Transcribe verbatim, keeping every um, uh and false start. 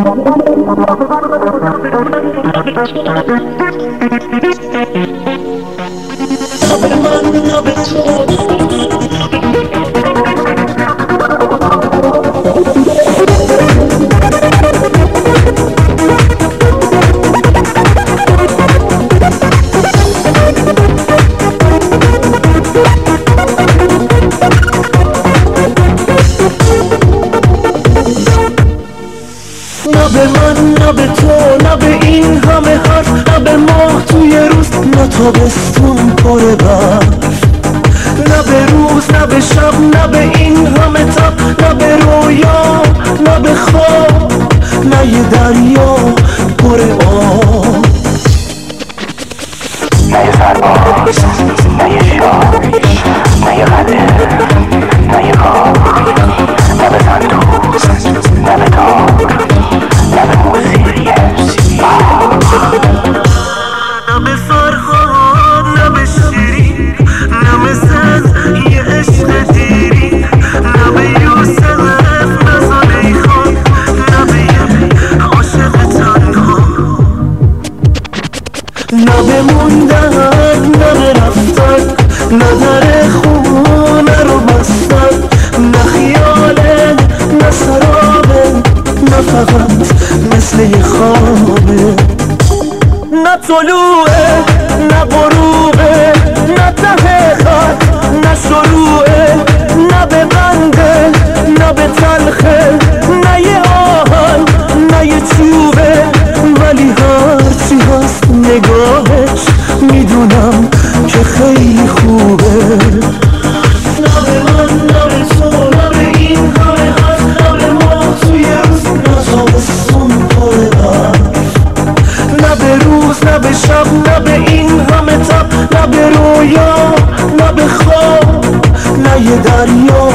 به من، نه به تو، نه به این همه حرف، نه به ماه توی روز، نه تابستون پر برف، نه به روز، نه به شب، نه به این همه تب، نه به رویا، نه به خواب، نه یه دریا پر آب، نه یه سرباز، نه یه شاه، نه یه قدر، نه یه کار، نه به صندوق، نه به تاک، نه به موسیقی، نه به فرهاد، نه به شیرین، نه مثل یه عشق دیری، نه به یوسف، نه زلیخا، نه به یه عاشق تنها، نه به موندن، نه به رفتن، نه در خونه رو بستن، نه خیاله، نه سرابه، نه فقط مثل یه خوابه، نه طلوعه، نه غروبه، نه ته خط، نه شروعه، نه به بنده، نه به تلخه، نه یه آهن، نه یه چوبه، ولی هرچی هست نگاهش میدونم که خیلی خوبه، نه به من، نه به تو، نه به این همه هست، نه به ما توی روز، نه تابستون پر برف، نه به روز، نه به شب، نه به این همه تب، نه به رویا، نه به خواب، نه یه دریا